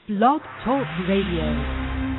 Blog Talk Radio.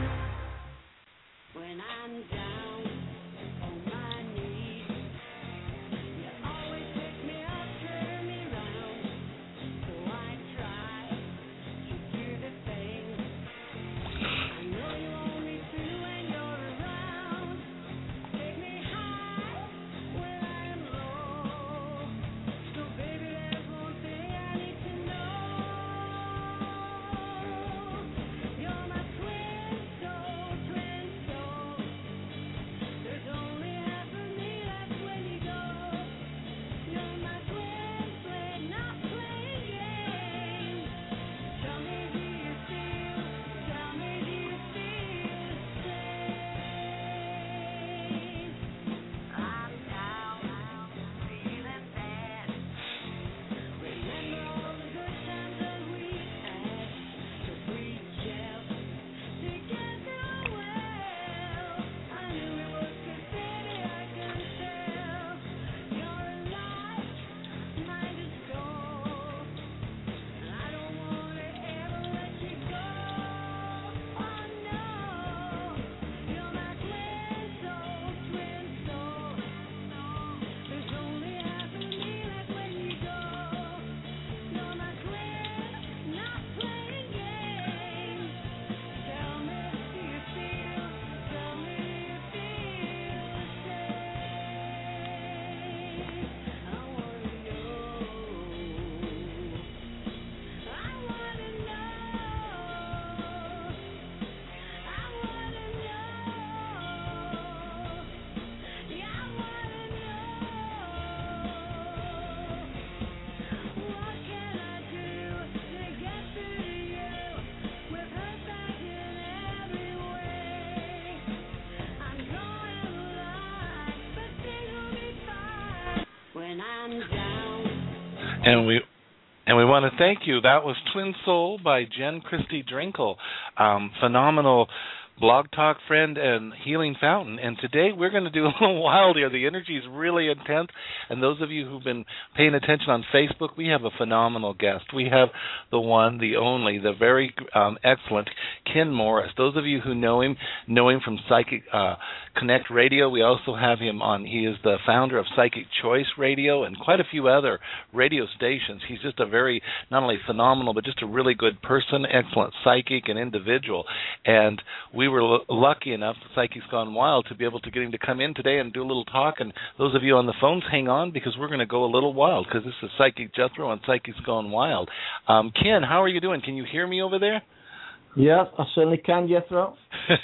And we want to thank you. That was Twin Soul by Jen Christie Drinkle, phenomenal blog talk friend and healing fountain. And today we're going to do a little wild here. The energy is really intense. And those of you who've been paying attention on Facebook, we have a phenomenal guest. We have the one, the only, the very excellent Ken Morris. Those of you who know him from Psychic Connect Radio. We also have him on. He is the founder of Psychic Choice Radio and quite a few other radio stations. He's just a very, not only phenomenal, but just a really good person, excellent psychic and individual. And we were lucky enough, Psychic's Gone Wild, to be able to get him to come in today and do a little talk. And those of you on the phones, hang on, because we're going to go a little wild, because this is Psychic Jethro on Psychic's Gone Wild. Ken, how are you doing? Can you hear me over there? Yeah, I certainly can, Jethro.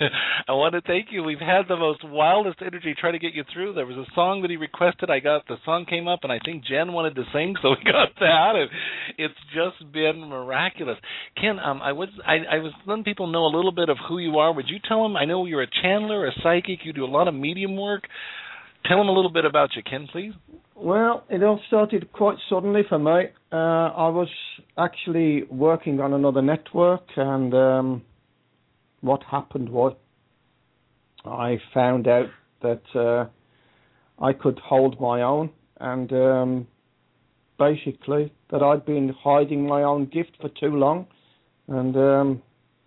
I want to thank you. We've had the most wildest energy trying to get you through. There was a song that he requested. The song came up, and I think Jen wanted to sing, so we got that. And it's just been miraculous. Ken, I was letting people know a little bit of who you are. Would you tell them? I know you're a channeler, a psychic. You do a lot of medium work. Tell them a little bit about you, Ken, please. Well, it all started quite suddenly for me. I was actually working on another network, and what happened was I found out that I could hold my own, and basically that I'd been hiding my own gift for too long, and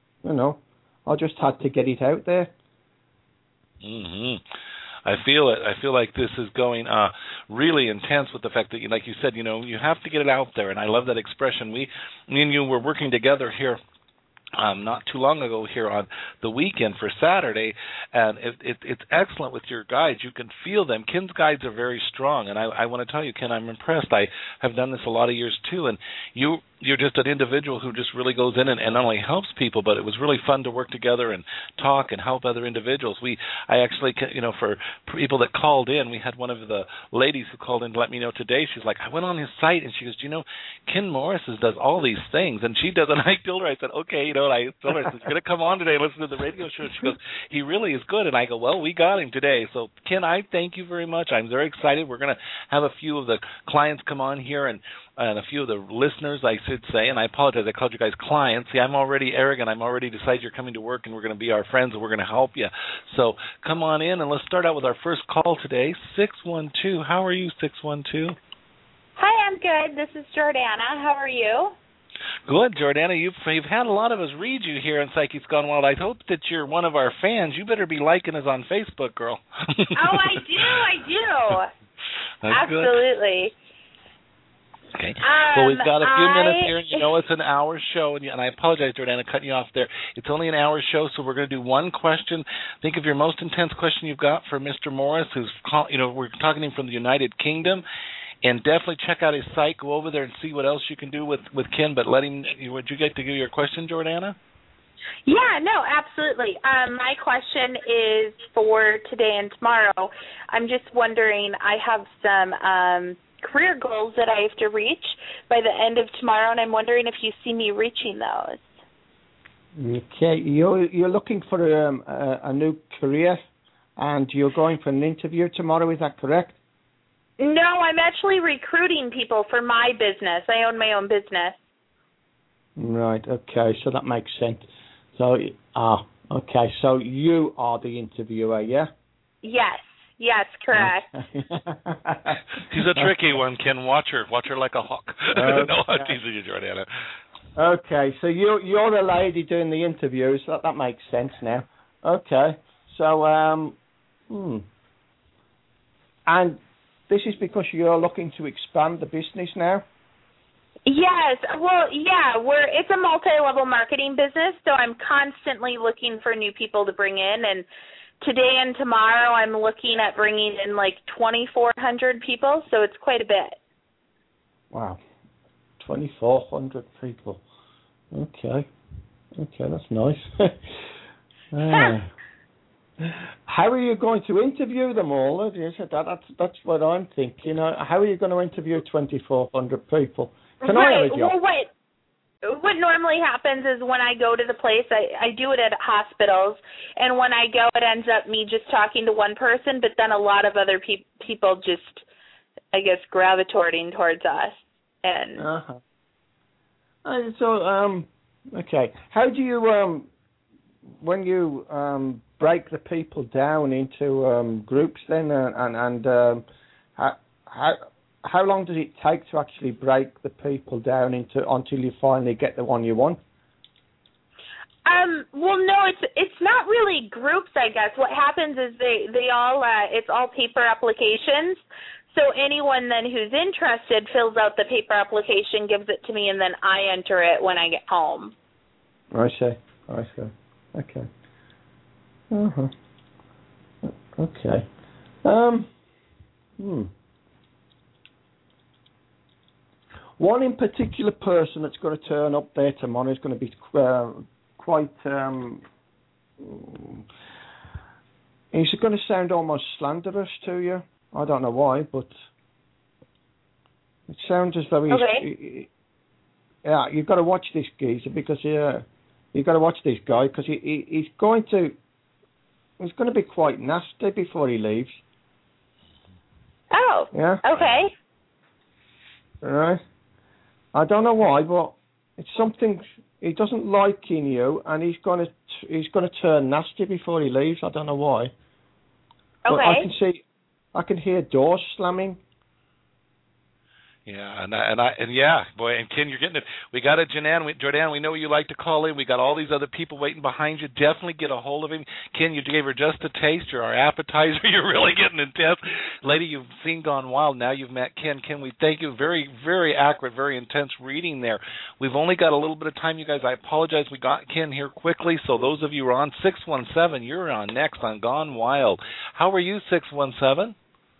I just had to get it out there. Mm-hmm. I feel it. I feel like this is going really intense with the fact that, like you said, you have to get it out there, and I love that expression. Me and you were working together here not too long ago here on the weekend for Saturday, and it's excellent with your guides. You can feel them. Ken's guides are very strong, and I want to tell you, Ken, I'm impressed. I have done this a lot of years too, and you're just an individual who just really goes in and not only helps people, but it was really fun to work together and talk and help other individuals. I actually, for people that called in, we had one of the ladies who called in to let me know today. She's like, I went on his site, and she goes, Ken Morris does all these things, and she does. And I told her, I said, okay, and I told her, I said, you're going to come on today and listen to the radio show. She goes, he really is good. And I go, well, we got him today. So, Ken, I thank you very much. I'm very excited. We're going to have a few of the clients come on here and a few of the listeners, I should say, and I apologize, I called you guys clients. See, I'm already arrogant. I'm already decided you're coming to work and we're going to be our friends and we're going to help you. So come on in and let's start out with our first call today, 612. How are you, 612? Hi, I'm good. This is Jordana. How are you? Good, Jordana. You've had a lot of us read you here on Psyche's Gone Wild. I hope that you're one of our fans. You better be liking us on Facebook, girl. Oh, I do. That's absolutely. Good. Okay. Well, we've got a few minutes here, and you know it's an hour show, and I apologize, Jordana, cutting you off there. It's only an hour show, so we're going to do one question. Think of your most intense question you've got for Mr. Morris, we're talking to him from the United Kingdom. And definitely check out his site. Go over there and see what else you can do with Ken. But would you get to give your question, Jordana? Yeah, no, absolutely. My question is for today and tomorrow. I'm just wondering, I have some career goals that I have to reach by the end of tomorrow, and I'm wondering if you see me reaching those. Okay, you're looking for a new career, and you're going for an interview tomorrow. Is that correct? No, I'm actually recruiting people for my business. I own my own business. Right, okay, so that makes sense. So, okay, so you are the interviewer, yeah? Yes, correct. She's a tricky one, Ken. Watch her like a hawk. Okay. No, I'm teasing you, Jordana. Okay, so you're the lady doing the interviews. That makes sense now. Okay, so, and this is because you're looking to expand the business now? Yes. Well, yeah, it's a multi-level marketing business, so I'm constantly looking for new people to bring in. And today and tomorrow I'm looking at bringing in like 2,400 people, so it's quite a bit. Wow. 2,400 people. Okay, that's nice. How are you going to interview them all? That's what I'm thinking. How are you going to interview 2,400 people? Can I have a job? Well, what normally happens is when I go to the place, I do it at hospitals, and when I go, it ends up me just talking to one person, but then a lot of other people just, I guess, gravitating towards us. And okay. How do you when you break the people down into groups then, and how long does it take to actually break the people down until you finally get the one you want? Well, no, it's not really groups, I guess. What happens is they all it's all paper applications. So anyone then who's interested fills out the paper application, gives it to me, and then I enter it when I get home. I see. Okay. Okay. One in particular person that's going to turn up there tomorrow is going to be quite. He's going to sound almost slanderous to you. I don't know why, but it sounds as though he's. Okay. Yeah, you've got to watch this geezer because you've got to watch this guy because he's going to be quite nasty before he leaves. Oh. Yeah. Okay. All right. I don't know why, but it's something he doesn't like in you, and he's going to turn nasty before he leaves. I don't know why. Okay. But I can hear doors slamming. Yeah, and yeah, boy, and Ken, you're getting it. We got it, Jordan. We know you like to call in. We got all these other people waiting behind you. Definitely get a hold of him. Ken, you gave her just a taste. You're our appetizer. You're really getting intense, lady. You've seen Gone Wild. Now you've met Ken. Ken, we thank you. Very, very accurate, very intense reading there. We've only got a little bit of time, you guys. I apologize. We got Ken here quickly. So those of you who are on 617, you're on next on Gone Wild. How are you, 617?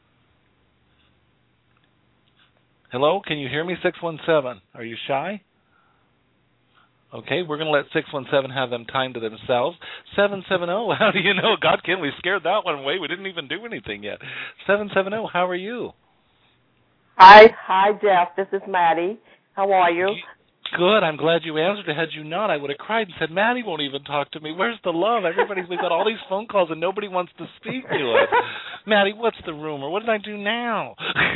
Hello, can you hear me, 617? Are you shy? Okay, we're going to let 617 have them time to themselves. 770, how do you know? God, Ken, we scared that one away. We didn't even do anything yet. 770, how are you? Hi, Jeff. This is Maddie. How are you? Good. I'm glad you answered. Had you not, I would have cried and said, Maddie won't even talk to me. Where's the love? We've got all these phone calls and nobody wants to speak to us. Maddie, what's the rumor? What did I do now?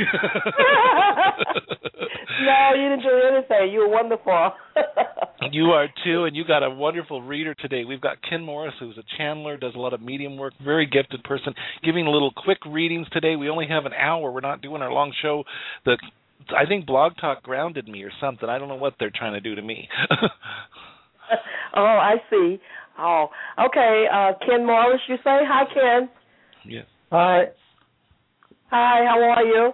No, you didn't do anything. You were wonderful. You are too, and you got a wonderful reader today. We've got Ken Morris, who's a channeler, does a lot of medium work, very gifted person, giving little quick readings today. We only have an hour. We're not doing our long show. The I think Blog Talk grounded me or something. I don't know what they're trying to do to me. Oh, I see. Oh, okay. Ken Morris, you say? Hi, Ken. Yes. Hi. Hi, how are you?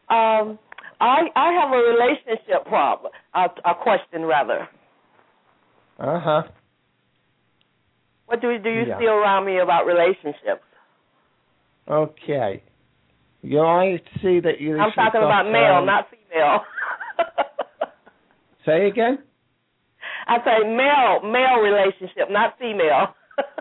I have a relationship problem, a question rather. Uh-huh. What do you see around me about relationships? Okay. I see that you... I'm talking about male, not female. Say again? I say male relationship, not female.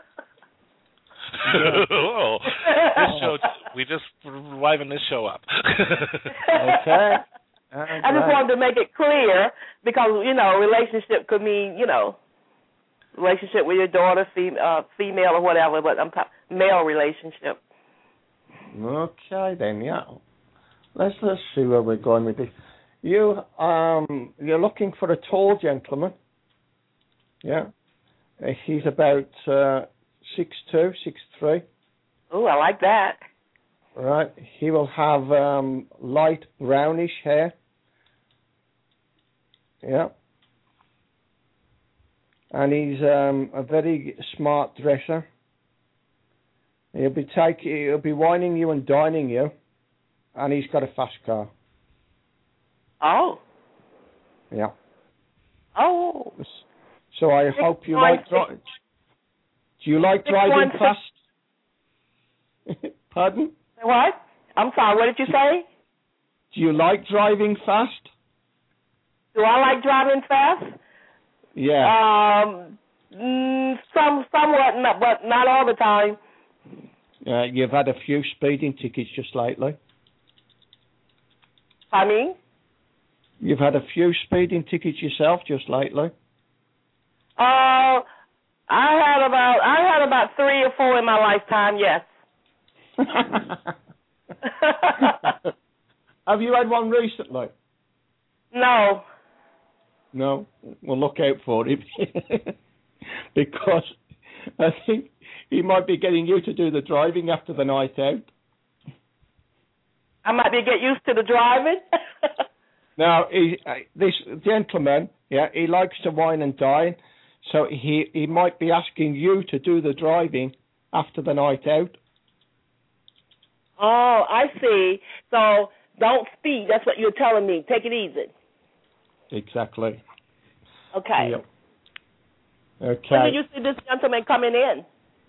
Oh, this show, we just liven this show up. Okay. I just wanted to make it clear because, relationship could mean, relationship with your daughter, female or whatever, but I'm talking male relationship. Okay, then, yeah. Let's see where we're going with this. You're looking for a tall gentleman. Yeah. He's about 6'2", 6'3". Oh, I like that. Right. He will have light brownish hair. Yeah. And he's a very smart dresser. He'll be wining you and dining you, and he's got a fast car. Oh. Yeah. Oh. So I hope you like driving. Do you like driving fast? Pardon? What? I'm sorry, what did you say? Do you like driving fast? Do I like driving fast? Yeah. Somewhat, but not all the time. You've had a few speeding tickets just lately. I mean? You've had a few speeding tickets yourself just lately. I had about 3 or 4 in my lifetime. Yes. Have you had one recently? No. No? Well, look out for him. Because I think he might be getting you to do the driving after the night out. I might be getting used to the driving. Now, this gentleman, he likes to wine and dine, so he might be asking you to do the driving after the night out. Oh, I see. So don't speed. That's what you're telling me. Take it easy. Exactly. Okay. Yep. Okay. When did you see this gentleman coming in?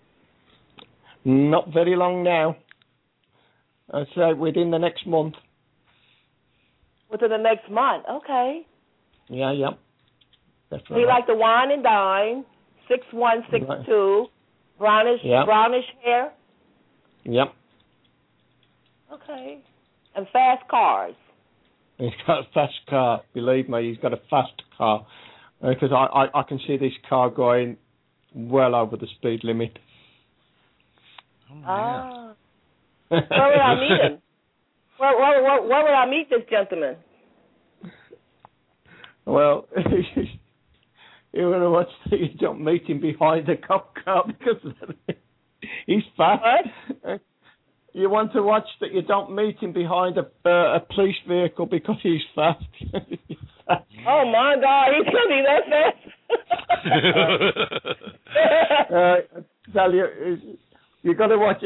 Not very long now. I'd say within the next month. Within the next month. Okay. Yeah. Definitely. He liked to wine and dine. 6'1", 6'2", brownish hair. Yep. Okay. And fast cars. He's got a fast car. Believe me, he's got a fast car. Because I can see this car going well over the speed limit. Oh, where would I meet him? Where would I meet this gentleman? Well, you want to watch that you don't meet him behind a cop car because he's fast. What? You want to watch that you don't meet him behind a police vehicle because he's fast. Oh my God, he can be that fast. I tell you, you got to watch.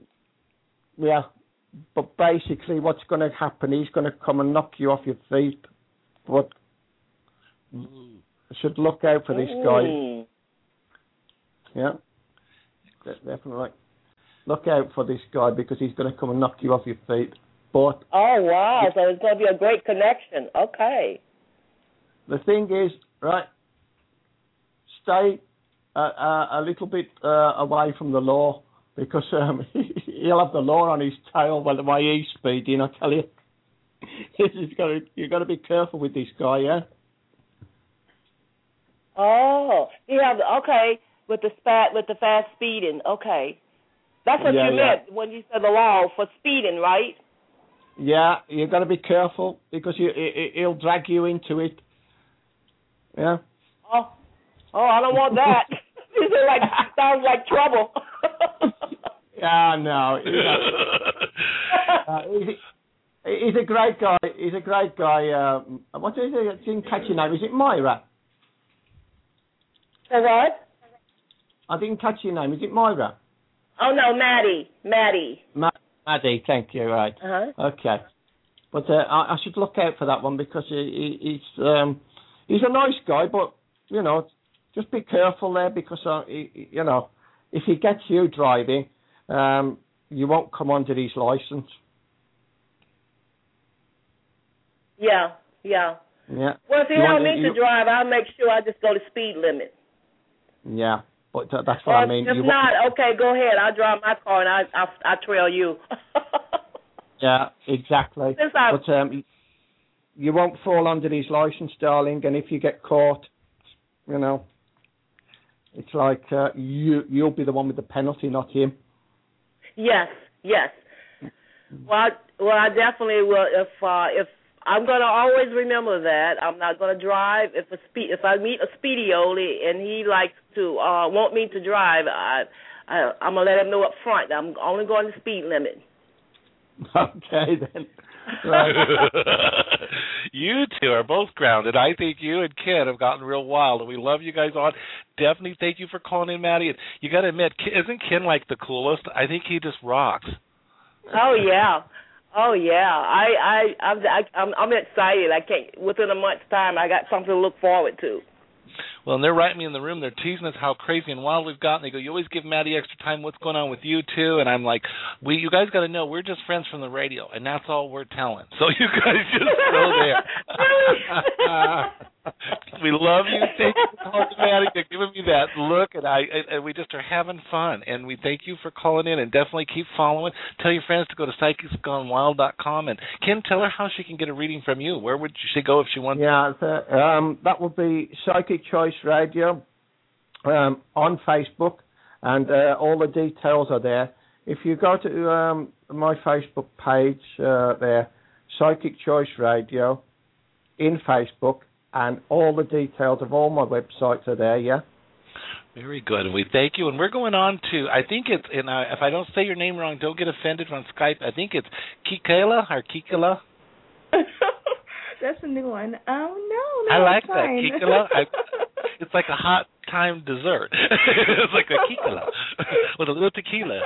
But basically, what's going to happen? He's going to come and knock you off your feet. But you should look out for this guy. Yeah, definitely. Look out for this guy because he's going to come and knock you off your feet. But oh wow! So it's going to be a great connection. Okay. The thing is, right? Stay a little bit away from the law because he'll have the law on his tail by the way he's speeding. I tell you, you've got to be careful with this guy, yeah. Oh, okay with the fast speeding. Okay, that's what you meant when you said the law for speeding, right? Yeah, you've got to be careful because he'll drag you into it. Yeah. Oh, I don't want that. Sounds like trouble. Yeah, no. He's a great guy. He's a great guy. What is it? I didn't catch your name. Is it Myra? For what? I didn't catch your name. Is it Myra? Oh no, Maddie. Maddie, thank you. Right. Okay. But I should look out for that one because he's a nice guy, but just be careful there because if he gets you driving, you won't come under his license. Yeah. Yeah. Well, if you want me to drive, I'll make sure I just go the speed limit. Yeah, but that's what I mean. If not, okay, go ahead. I'll drive my car and I'll trail you. Yeah, exactly. But you won't fall under his license, darling. And if you get caught, it's like you'll be the one with the penalty, not him. Yes. Well, I definitely will. If I'm going to always remember that I'm not going to drive if I meet a speedioli and he likes to want me to drive, I'm going to let him know up front that I'm only going the speed limit. Okay then. Right. You two are both grounded. I think you and Ken have gotten real wild, and we love you guys on. Definitely thank you for calling in, Maddie. And you got to admit, isn't Ken like the coolest? I think he just rocks. Oh yeah. I'm excited. I can't. Within a month's time, I got something to look forward to. Well, and they're writing me in the room. They're teasing us how crazy and wild we've gotten. They go, you always give Maddie extra time. What's going on with you two? And I'm like, you guys got to know, we're just friends from the radio, and that's all we're telling. So you guys just go there. We love you. Thank you for calling, Maddie. They're giving me that look, and we just are having fun. And we thank you for calling in, and definitely keep following. Tell your friends to go to psychicsgonewild.com. And Kim, tell her how she can get a reading from you. Where would she go if she wants? Yeah, that would be Psychic Choice Radio on Facebook, and all the details are there. If you go to my Facebook page there, Psychic Choice Radio in Facebook, and all the details of all my websites are there, yeah? Very good. And we thank you. And we're going on to, I think it's, and if I don't say your name wrong, don't get offended on Skype. I think it's Kikela or Kikela. That's a new one. No, I like fine. that, Kikela. It's like a hot time dessert. It's like a Kikela with a little tequila.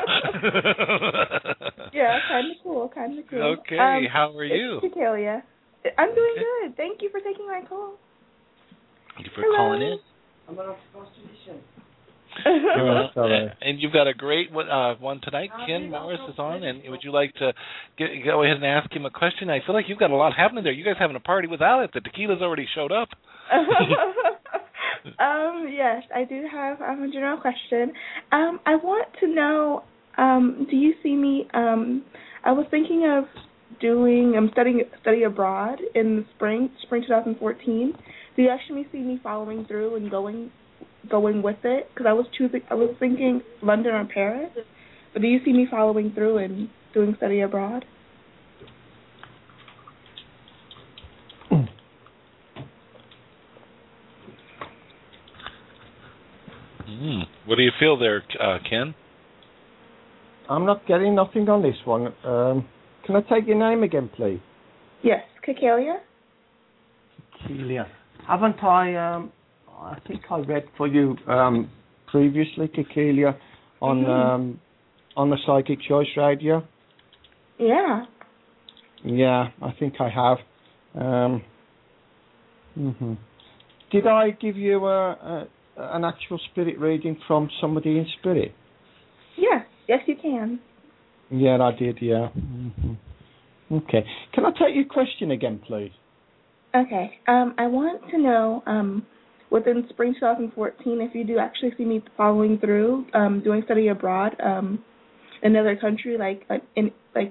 Yeah, kind of cool. Okay, how are you? It's Kikalia. I'm doing good. Thank you for taking my call. Thank you for calling in. I'm an obstetrician. And you've got a great one tonight. Ken Morris is on, and would you like to go ahead and ask him a question? I feel like you've got a lot happening there. You guys having a party without it. The tequila's already showed up. Yes, I do have a general question. I want to know, do you see me, I was thinking of study abroad in the spring 2014. Do you actually see me following through and going with it? Because I was thinking London or Paris. But do you see me following through and doing study abroad? What do you feel there, Ken? I'm not getting nothing on this one. Can I take your name again, please? Yes, Kikalia. Kikalia. Haven't I think I read for you previously, Kikalia, on the Psychic Choice Radio? Yeah. Yeah, I think I have. Did I give you an actual spirit reading from somebody in spirit? Yes, you can. Yeah, I did, yeah. Okay. Can I take your question again, please? Okay. I want to know, within spring 2014, if you do actually see me following through, doing study abroad, in another country, like in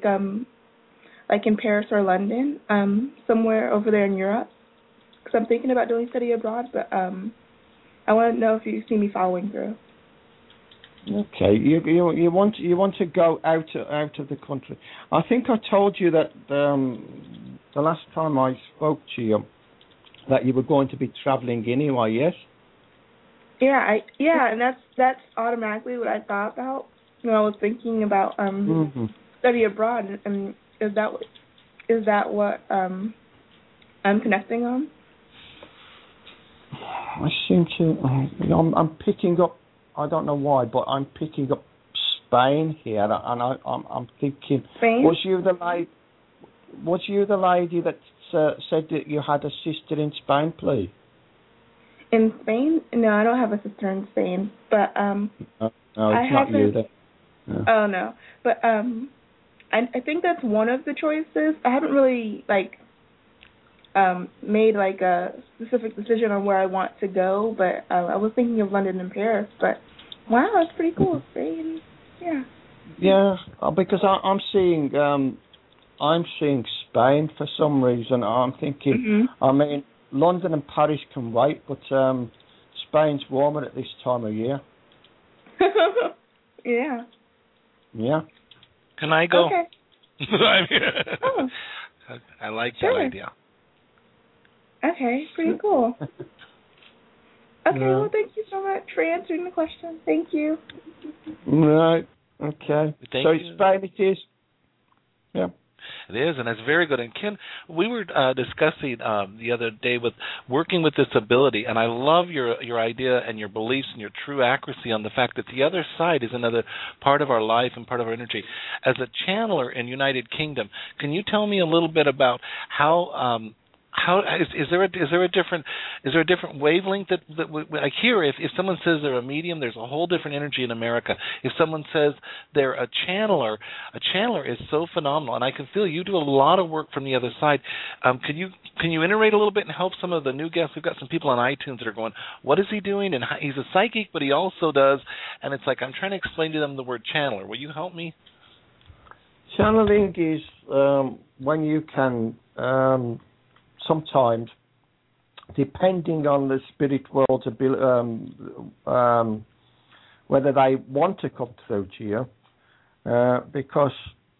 Paris or London, somewhere over there in Europe. Because I'm thinking about doing study abroad, but I want to know if you see me following through. Okay, you want to go out of the country. I think I told you that the last time I spoke to you that you were going to be traveling anyway. Yes. Yeah, and that's automatically what I thought about when I was thinking about study abroad. And is Is that what I'm connecting on? I seem to. I'm picking up. I don't know why, but I'm picking up Spain here, and I'm thinking. Spain? Was you the lady that said that you had a sister in Spain, please? In Spain? No, I don't have a sister in Spain, but No, it's not you. Then. No. Oh no, but I think that's one of the choices. I haven't really made like a specific decision on where I want to go, but I was thinking of London and Paris. But wow, that's pretty cool. Spain, yeah. Yeah, because I'm seeing Spain for some reason. I'm thinking. Mm-hmm. I mean, London and Paris can wait, but Spain's warmer at this time of year. Yeah. Yeah. Can I go? Okay. Oh. I like Sure. that idea. Okay, pretty cool. Okay, Yeah. well, thank you so much for answering the question. Thank you. Right. Okay. Thank so you. Spain it is. Yeah. It is, and it's very good. And Ken, we were discussing the other day with working with this ability, and I love your idea and your beliefs and your true accuracy on the fact that the other side is another part of our life and part of our energy. As a channeler in United Kingdom, can you tell me a little bit about how is there a different wavelength that I hear? If someone says they're a medium, there's a whole different energy in America. If someone says they're a channeler is so phenomenal, and I can feel you do a lot of work from the other side. Can you iterate a little bit and help some of the new guests? We've got some people on iTunes that are going, what is he doing? And he's a psychic, but he also does, and it's like I'm trying to explain to them the word channeler. Will you help me? Channeling is when you can. Sometimes, depending on the spirit world's ability, whether they want to come through to you, because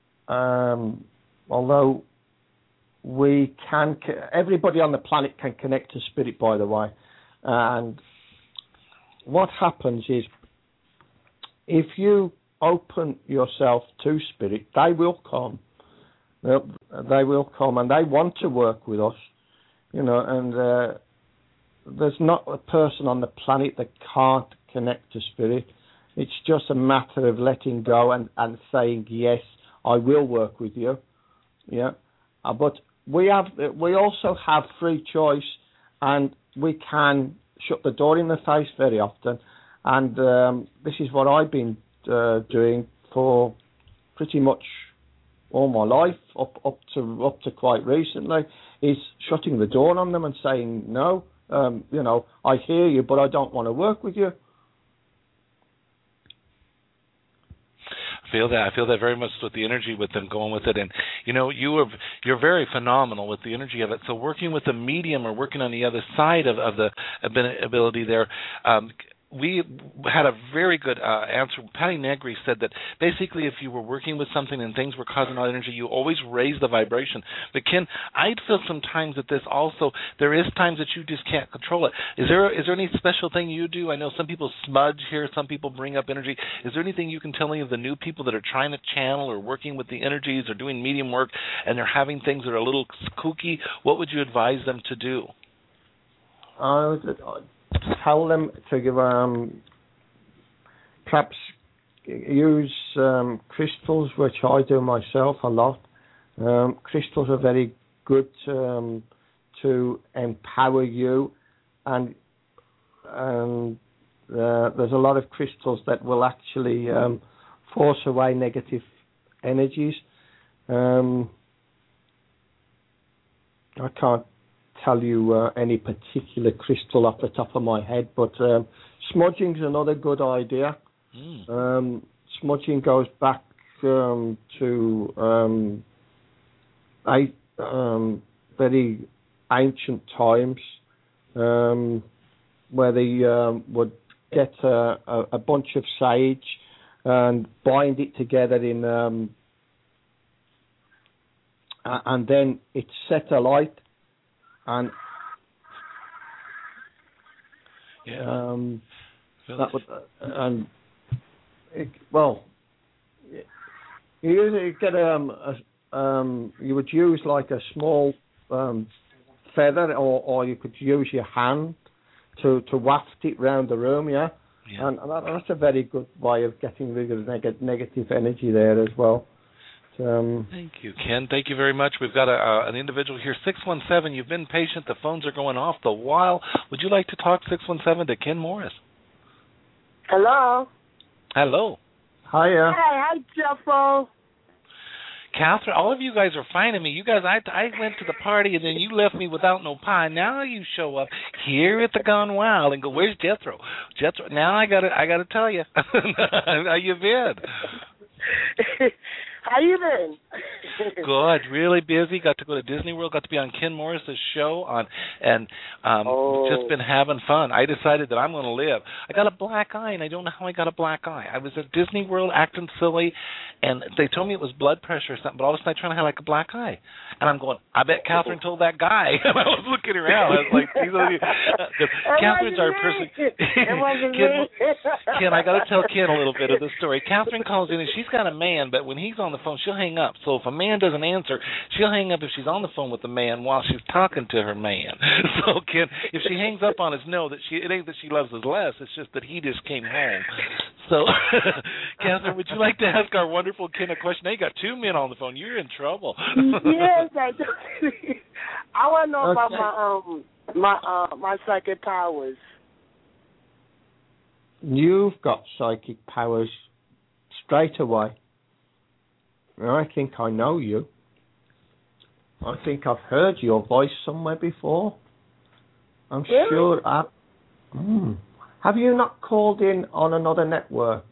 although we can, everybody on the planet can connect to spirit, by the way, and what happens is, if you open yourself to spirit, they will come. They will come, and they want to work with us, and there's not a person on the planet that can't connect to spirit. It's just a matter of letting go and saying, yes, I will work with you. Yeah, but we also have free choice, and we can shut the door in the face very often, and this is what I've been doing for pretty much all my life, up to quite recently, is shutting the door on them and saying, no, I hear you, but I don't want to work with you. I feel that very much with the energy with them going with it, and you're very phenomenal with the energy of it. So working with the medium or working on the other side of the ability there. We had a very good answer. Patty Negri said that basically if you were working with something and things were causing all energy, you always raise the vibration. But Ken, I feel sometimes that this also, there is times that you just can't control it. Is there any special thing you do? I know some people smudge here, some people bring up energy. Is there anything you can tell me of the new people that are trying to channel or working with the energies or doing medium work and they're having things that are a little kooky? What would you advise them to do? Tell them to perhaps use crystals, which I do myself a lot. Crystals are very good to empower you, and there's a lot of crystals that will actually force away negative energies. I can't tell you any particular crystal off the top of my head, but smudging is another good idea. Smudging goes back to very ancient times, where they would get a bunch of sage and bind it together in, and then it set alight. And that would, you usually get you would use like a small feather, or you could use your hand to waft it round the room, yeah? And that's a very good way of getting rid of negative energy there as well. Thank you, Ken. Thank you very much. We've got an individual here, 617. You've been patient. The phones are going off the while. Would you like to talk, 617, to Ken Morris? Hello. Hello. Hiya. Hi, Jeffo. Catherine, all of you guys are fine to me. You guys, I went to the party and then you left me without no pie. Now you show up here at the Gone Wild and go, "Where's Jethro?" Jethro. Now I gotta tell you, how you been? How you been? Good, really busy. Got to go to Disney World. Got to be on Ken Morris's show just been having fun. I decided that I'm going to live. I got a black eye, and I don't know how I got a black eye. I was at Disney World acting silly, and they told me it was blood pressure or something. But all of a sudden, I trying to have like a black eye, and I'm going, I bet Catherine told that guy. And I was looking around. I was like, Catherine's our person. Ken, I got to tell Ken a little bit of the story. Catherine calls in, and she's got a man, but when he's on the phone, she'll hang up. So if a man doesn't answer, she'll hang up if she's on the phone with the man while she's talking to her man. So Ken, if she hangs up on us, know that it ain't that she loves us less. It's just that he just came home. So, Catherine, would you like to ask our wonderful Ken a question? Now you got two men on the phone. You're in trouble. Yes, I do. I want to know about my psychic powers. You've got psychic powers straight away. I think I know you. I think I've heard your voice somewhere before. I'm sure. Have you not called in on another network?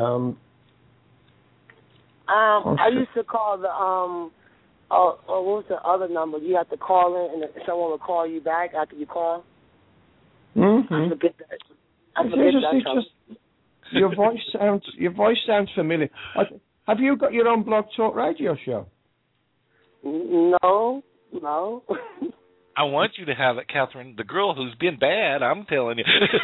I used to call the what was the other number? You have to call in, and someone will call you back after you call. Mm-hmm. I forget that. Your voice sounds familiar. Have you got your own Blog Talk Radio show? No. I want you to have it, Catherine. The girl who's been bad, I'm telling you.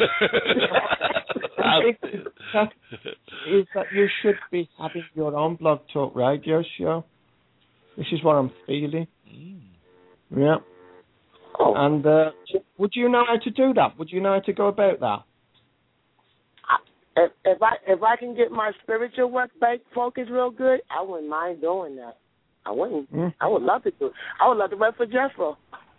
Is that you should be having your own Blog Talk Radio show. This is what I'm feeling. Yeah. Oh. And would you know how to do that? Would you know how to go about that? If I can get my spiritual work back focused real good, I wouldn't mind doing that. I wouldn't. I would love to do it. I would love to work for Jeffro.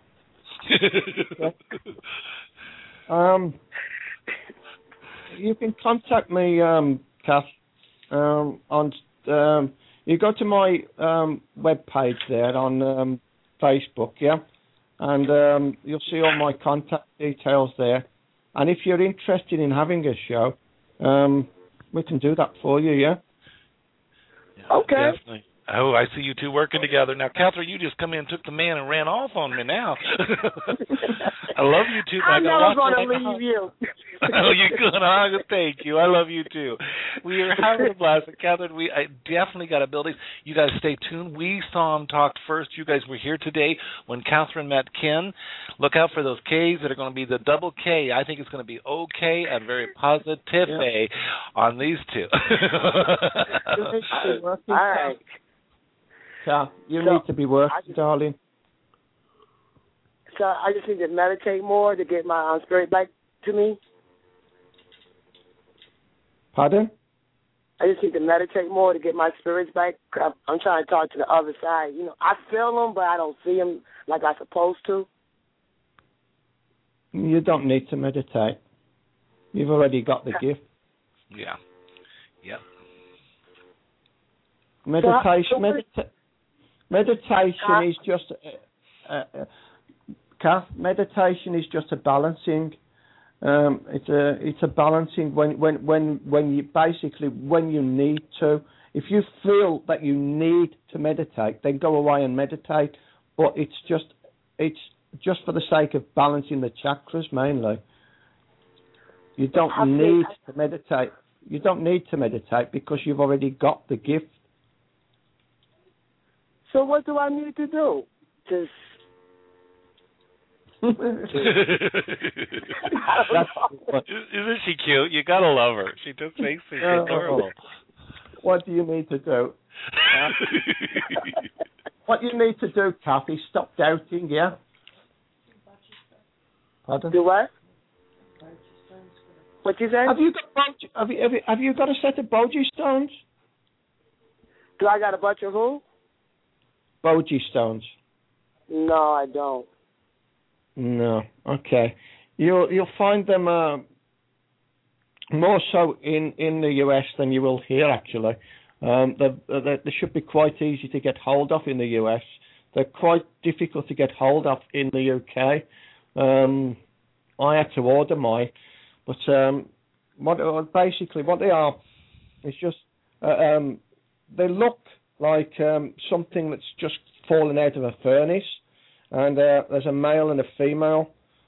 You can contact me, Kath, on you go to my web page there on Facebook, yeah, and you'll see all my contact details there. And if you're interested in having a show, we can do that for you, yeah. Okay. Definitely. Oh, I see you two working together. Now, Catherine, you just come in and took the man and ran off on me now. I love you two. I'm never going to leave you. Oh, you're good. Thank you. I love you too. We are having a blast. Catherine, I definitely got abilities. You guys stay tuned. We saw him talk first. You guys were here today when Catherine met Ken. Look out for those K's that are going to be the double K. I think it's going to be okay and very positive A on these two. All right. Yeah, you need to be working, darling. So I just need to meditate more to get my spirit back to me. Pardon? I just need to meditate more to get my spirits back. I'm trying to talk to the other side. You know, I feel them, but I don't see them like I'm supposed to. You don't need to meditate. You've already got the gift. Yeah. Yep. Meditation is just meditation is just a balancing. It's a balancing when you basically when you need to. If you feel that you need to meditate, then go away and meditate. But it's just for the sake of balancing the chakras mainly. You don't need to meditate. You don't need to meditate because you've already got the gift. So what do I need to do? Just Isn't she cute? You gotta love her. She just makes me adorable. What do you need to do? what you need to do, Kath, is stop doubting, yeah? Pardon? Do what? What you said? Have you got a set of Boji stones? Do I got a bunch of who? Boji stones. No, I don't. No. Okay. You'll find them more so in the US than you will here, actually. They should be quite easy to get hold of in the US. They're quite difficult to get hold of in the UK. I had to order mine, but what they are is just they look like something that's just fallen out of a furnace, and there's a male and a female.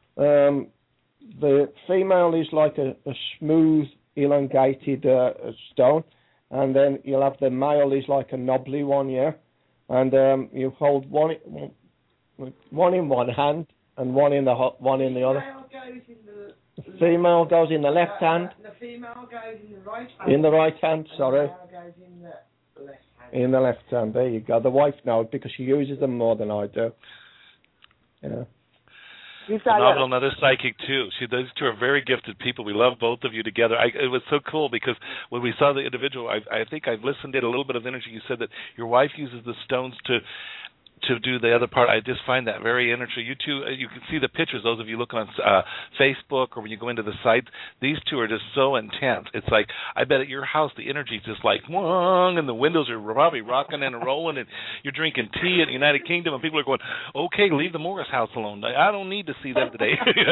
The female is like a smooth, elongated stone, and then you'll have the male is like a knobbly one, yeah. And you hold one in one hand and one in the other. The female goes in the left hand. The female goes in the right hand. In the right hand, sorry. The male goes in the left hand. In the left hand, there you go. The wife knows because she uses them more than I do. Yeah. Phenomenal, another psychic too. Those two are very gifted people. We love both of you together. It was so cool because when we saw the individual, I think I've listened to a little bit of the energy. You said that your wife uses the stones to do the other part. I just find that very interesting. You two, you can see the pictures. Those of you looking on Facebook or when you go into the sites, these two are just so intense. It's like, I bet at your house the energy's just like, wong, and the windows are probably rocking and rolling, and you're drinking tea in the United Kingdom, and people are going, okay, leave the Morris house alone. I don't need to see them today.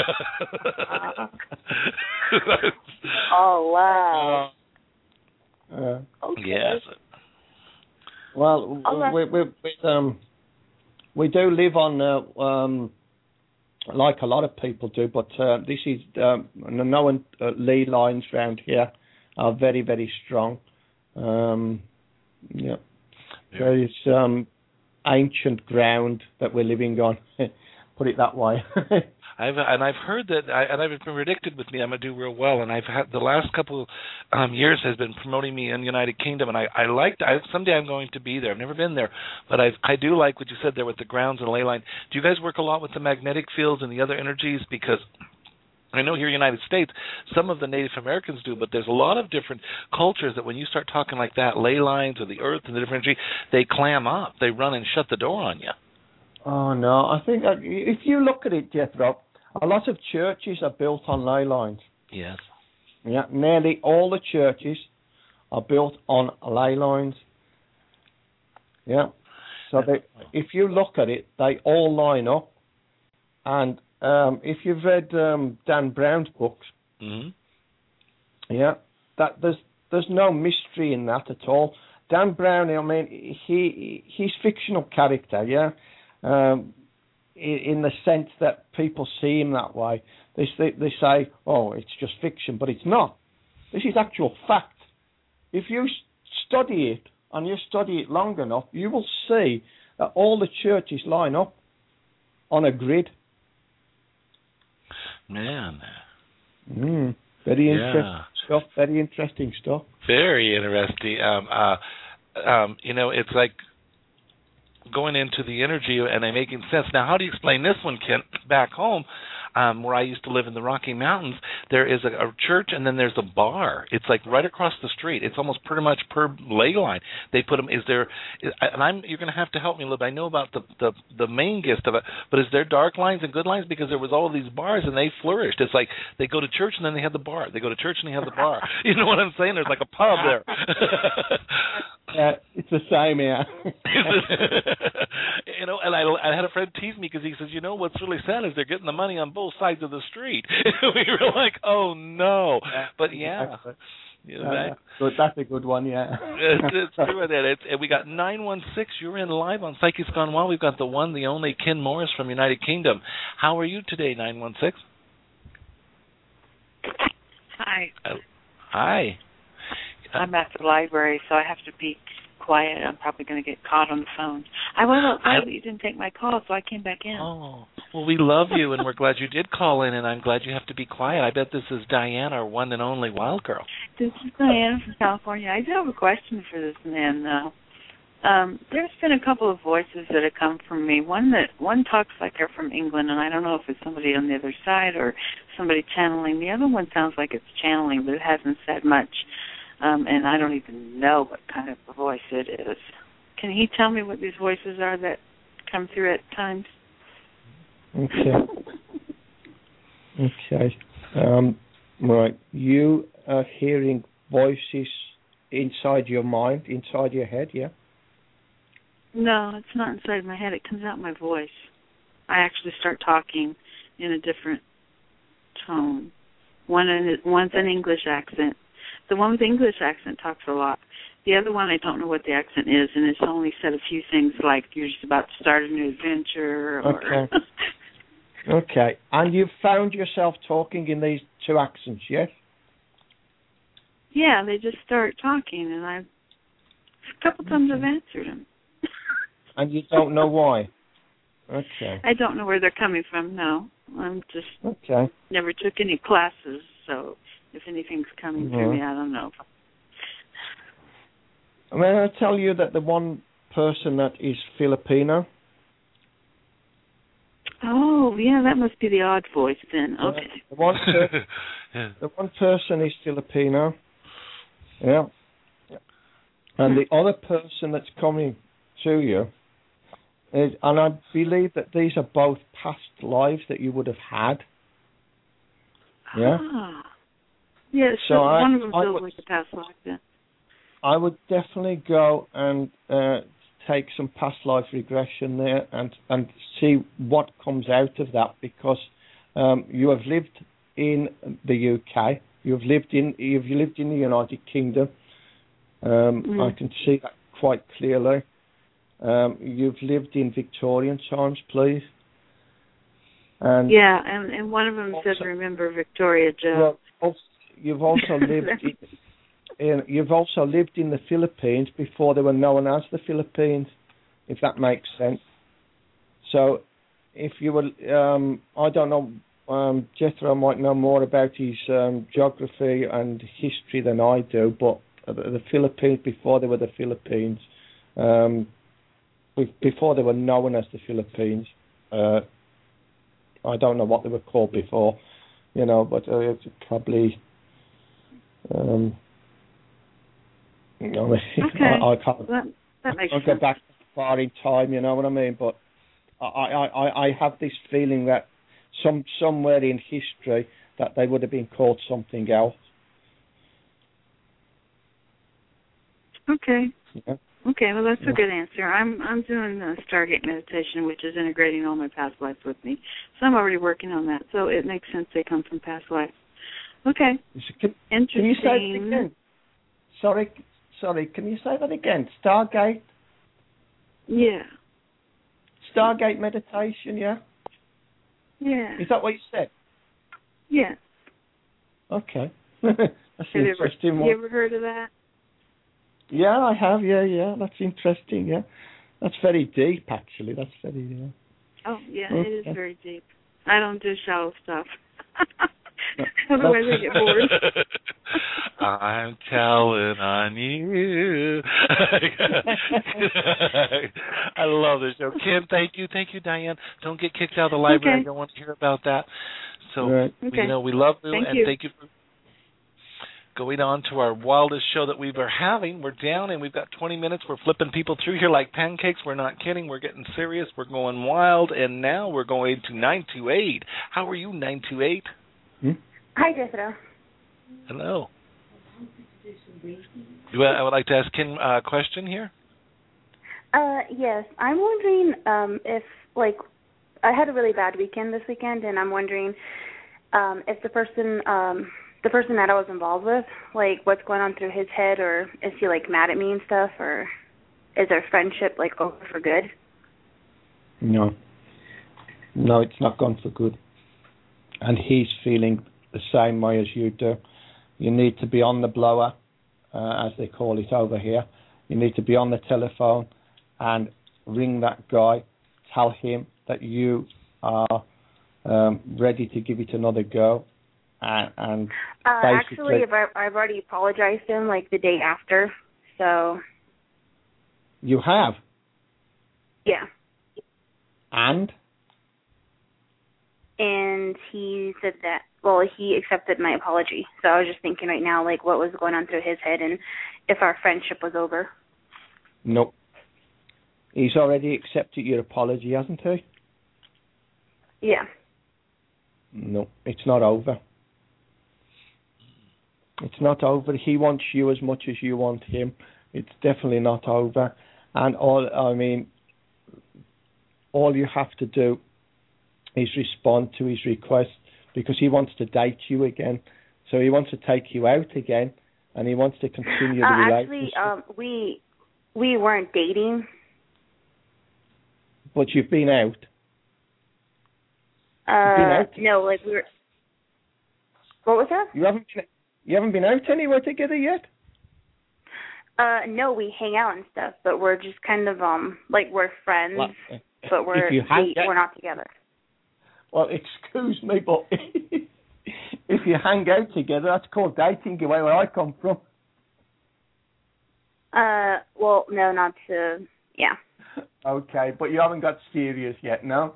Oh, wow. Okay. Yes. Well, we do live on, like a lot of people do, but this is, no ley lines around here are very, very strong. Yeah. There is ancient ground that we're living on, put it that way. I've heard that, and I've been predicted with me I'm going to do real well, and I've had the last couple years has been promoting me in the United Kingdom, and someday I'm going to be there. I've never been there, but I do like what you said there with the grounds and ley line. Do you guys work a lot with the magnetic fields and the other energies? Because I know here in the United States, some of the Native Americans do, but there's a lot of different cultures that when you start talking like that, ley lines or the earth and the different energy, they clam up. They run and shut the door on you. Oh, no. I think if you look at it, Jethro, a lot of churches are built on ley lines. Yes. Yeah, nearly all the churches are built on ley lines. Yeah. So if you look at it, they all line up. And if you've read Dan Brown's books, yeah, that there's no mystery in that at all. Dan Brown, I mean, he's fictional character, yeah. In the sense that people see him that way. They say, oh, it's just fiction, but it's not. This is actual fact. If you study it, and you study it long enough, you will see that all the churches line up on a grid. Man. Very interesting stuff. Very interesting stuff. Very interesting. It's like going into the energy and they making sense. Now, how do you explain this one, Kent? Back home, where I used to live in the Rocky Mountains, there is a church and then there's a bar. It's like right across the street. It's almost pretty much per ley line. They put them. You're going to have to help me a little bit. I know about the main gist of it, but is there dark lines and good lines? Because there was all of these bars and they flourished. It's like they go to church and then they have the bar. They go to church and they have the bar. You know what I'm saying? There's like a pub there. It's the same, yeah. And I had a friend tease me because he says, what's really sad is they're getting the money on both sides of the street. We were like, oh no, but yeah. That's a good one, yeah. It's true. And we got 916. You're in live on Psychics Gone Wild. We've got the one, the only Ken Morris from United Kingdom. How are you today, 916? Hi. Hi. I'm at the library, so I have to be quiet. I'm probably going to get caught on the phone. I went outside, but you didn't take my call, so I came back in. Oh, well, we love you, and we're glad you did call in, and I'm glad you have to be quiet. I bet this is Diane, our one and only wild girl. This is Diane from California. I do have a question for this man, though. There's been a couple of voices that have come from me. One talks like they're from England, and I don't know if it's somebody on the other side or somebody channeling. The other one sounds like it's channeling, but it hasn't said much, and I don't even know what kind of a voice it is. Can he tell me what these voices are that come through at times? Okay. Right. You are hearing voices inside your mind, inside your head, yeah? No, it's not inside my head. It comes out in my voice. I actually start talking in a different tone. One's an English accent. The one with the English accent talks a lot. The other one, I don't know what the accent is, and it's only said a few things like you're just about to start a new adventure. Or Okay. Okay. And you've found yourself talking in these two accents, yes? Yeah, they just start talking, and a couple times I've answered them. And you don't know why? Okay. I don't know where they're coming from, no. I'm just never took any classes, so if anything's coming through me, I don't know. I mean, I tell you that the one person that is Filipino. Oh, yeah, that must be the odd voice then. Okay. The one person is Filipino. Yeah. And the other person that's coming to you is, and I believe that these are both past lives that you would have had. Yeah. Yeah, so one of them feels like a past life then. I would definitely go and take some past life regression there and see what comes out of that, because you have lived in the UK, you've lived in the United Kingdom. I can see that quite clearly. You've lived in Victorian times, please. And and one of them said, "Remember Victoria, Joe." You've also lived in the Philippines before they were known as the Philippines, if that makes sense. So, if you were, I don't know, Jethro might know more about his geography and history than I do, but the Philippines, before they were the Philippines, before they were known as the Philippines, I don't know what they were called before, but it's probably. I can't. That makes sense. Go back far in time, you know what I mean. But I have this feeling that somewhere in history that they would have been called something else. Okay. Yeah. Okay, well that's a good answer. I'm doing the Stargate meditation, which is integrating all my past lives with me. So I'm already working on that. So it makes sense they come from past lives. Okay. Interesting. Can you say it again? Sorry, can you say that again? Stargate? Yeah. Stargate meditation, yeah? Yeah. Is that what you said? Yeah. Okay. That's interesting. You ever heard of that? Yeah, I have, yeah. That's interesting, yeah. That's very deep, actually. That's very, Oh, yeah, okay. It is very deep. I don't do shallow stuff. Otherwise I get bored. I'm telling on you. I love this show. Kim, thank you, Diane. Don't get kicked out of the library. I don't want to hear about that. So, we love you, thank you for going on to our wildest show that we've ever having. We're down and we've got 20 minutes. We're flipping people through here like pancakes. We're not kidding. We're getting serious. We're going wild. And now we're going to 928. How are you, 928? Hi, Jethro. Hello. I would like to ask Kim a question here. Yes. I'm wondering if, I had a really bad weekend this weekend, and I'm wondering if the person that I was involved with, what's going on through his head, or is he, mad at me and stuff, or is our friendship, over for good? No, it's not gone for good. And he's feeling the same way as you do. You need to be on the blower, as they call it over here. You need to be on the telephone and ring that guy, tell him that you are ready to give it another go. And actually, I've already apologized to him the day after. So You have? Yeah. And he said that, well, he accepted my apology. So I was just thinking right now, like, what was going on through his head and if our friendship was over. No. He's already accepted your apology, hasn't he? Yeah. No, it's not over. It's not over. He wants you as much as you want him. It's definitely not over. And all you have to do is respond to his request, because he wants to date you again. So he wants to take you out again, and he wants to continue the relationship. Actually, we weren't dating. But you've been out. Been out? No, like we were. What was that? You haven't been out anywhere together yet? No, we hang out and stuff, but we're just kind of like we're friends, but we're not together. Well, excuse me, but if you hang out together, that's called dating, where I come from. Well, no, not to, yeah. Okay, but you haven't got serious yet, no?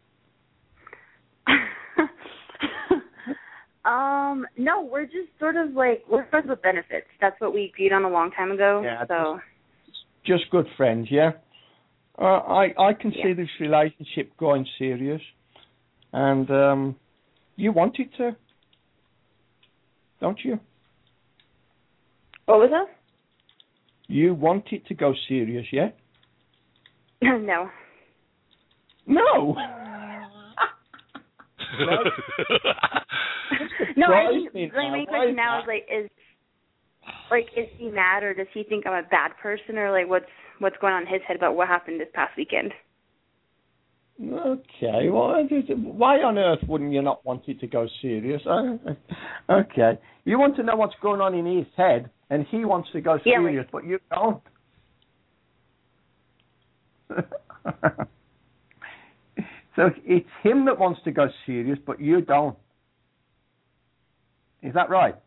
No, we're just sort of like, we're friends with benefits. That's what we agreed on a long time ago. Yeah, so just good friends, yeah? I can see this relationship going serious, and you want it to, don't you? What was that? You want it to go serious, yeah? No. No? No, I think my main question now is is he mad, or does he think I'm a bad person, or like what's going on in his head about what happened this past weekend? Okay, well, why on earth wouldn't you not want it to go serious? Okay, you want to know what's going on in his head, and he wants to go serious, but you don't. So it's him that wants to go serious, but you don't. Is that right?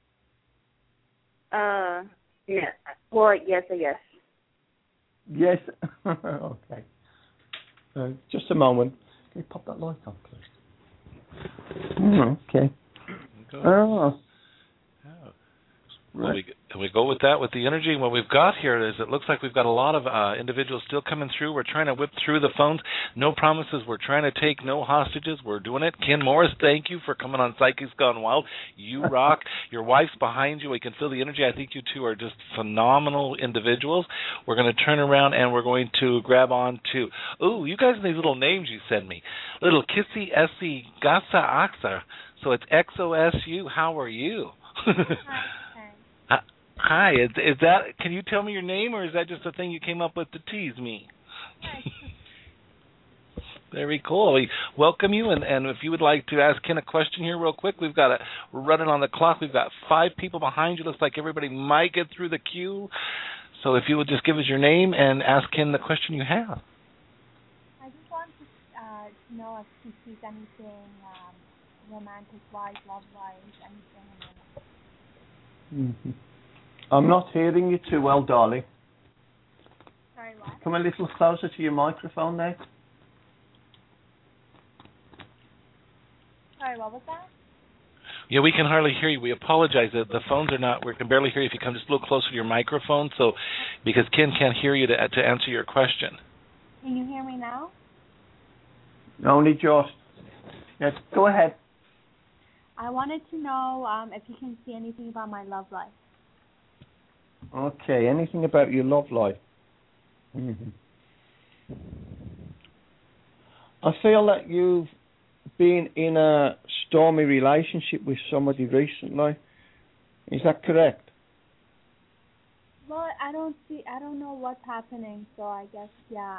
Yeah. Well, yes, I guess. Yes. Okay. Just a moment. Can you pop that light on, please? Okay. Oh. Right. We go with that, with the energy. And what we've got here is it looks like we've got a lot of individuals still coming through. We're trying to whip through the phones. No promises. We're trying to take no hostages. We're doing it. Ken Morris, thank you for coming on Psychics Gone Wild. You rock. Your wife's behind you. We can feel the energy. I think you two are just phenomenal individuals. We're going to turn around and we're going to grab on to, you guys, these little names you send me. Little Kissy, Essie, Gasa, Axa. So it's XOSU. How are you? Hi, is that? Can you tell me your name, or is that just a thing you came up with to tease me? Very cool. We welcome you, and if you would like to ask Ken a question here real quick, we're running on the clock. We've got 5 people behind you. Looks like everybody might get through the queue. So if you would just give us your name and ask Ken the question you have. I just want to know if he sees anything romantic-wise, love-wise, anything. Mm-hmm. I'm not hearing you too well, darling. Sorry, what? Come a little closer to your microphone there. Sorry, what was that? Yeah, we can hardly hear you. We apologize. The phones are not. We can barely hear you. If you come just a little closer to your microphone, so because Ken can't hear you to answer your question. Can you hear me now? Only just. Yes, go ahead. I wanted to know if you can see anything about my love life. Okay, anything about your love life? Mm-hmm. I feel that you've been in a stormy relationship with somebody recently. Is that correct? Well, I don't know what's happening, so I guess, yeah.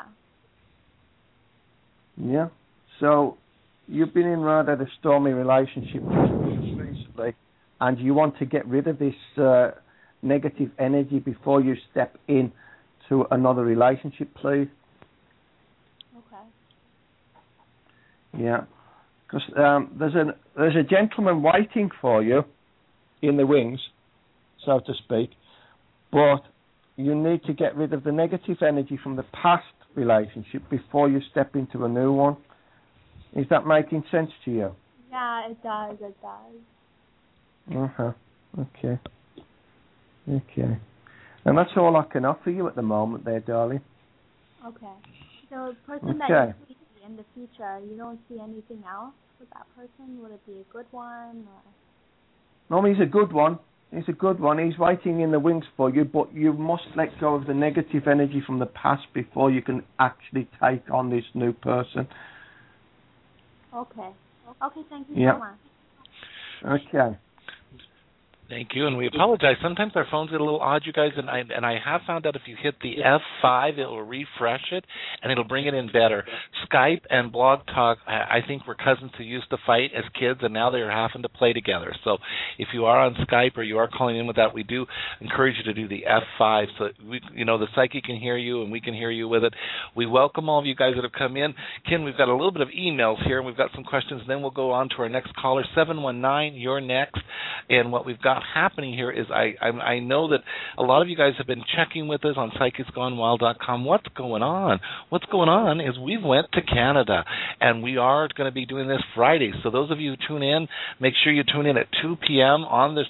Yeah? So, you've been in rather a stormy relationship recently, and you want to get rid of this negative energy before you step in to another relationship, please. Okay. Yeah, because there's a gentleman waiting for you in the wings, so to speak, but you need to get rid of the negative energy from the past relationship before you step into a new one. Is that making sense to you? Yeah, it does. It does. Uh-huh. Okay. Okay. And that's all I can offer you at the moment there, darling. Okay. So the person that you see in the future, you don't see anything else with that person? Would it be a good one? Or? No, he's a good one. He's a good one. He's waiting in the wings for you, but you must let go of the negative energy from the past before you can actually take on this new person. Okay. Okay, thank you so much. Okay. Thank you, and we apologize. Sometimes our phones get a little odd, you guys, and I have found out if you hit the F5, it will refresh it, and it'll bring it in better. Skype and Blog Talk, I think, were cousins who used to fight as kids, and now they're having to play together. So if you are on Skype or you are calling in with that, we do encourage you to do the F5 so the psychic can hear you and we can hear you with it. We welcome all of you guys that have come in. Ken, we've got a little bit of emails here, and we've got some questions, and then we'll go on to our next caller, 719, you're next. And what we've got happening here is I know that a lot of you guys have been checking with us on PsychicsGoneWild.com. What's going on? What's going on is we went to Canada, and we are going to be doing this Friday. So those of you who tune in, make sure you tune in at 2 p.m. on this